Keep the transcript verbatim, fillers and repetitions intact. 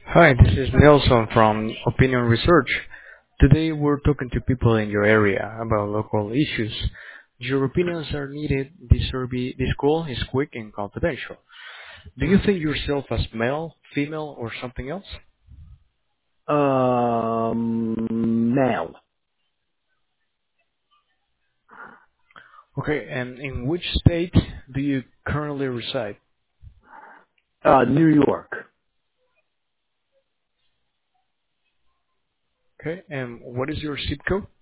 Hi, this is Nelson from Opinion Research. Today we're talking to people in your area about local issues. Your opinions are needed. This survey, this call is quick and confidential. Do you think yourself as male, female, or something else? Um, male. Okay, and in which state do you currently reside? Uh, New York. Okay, and what is your zip code?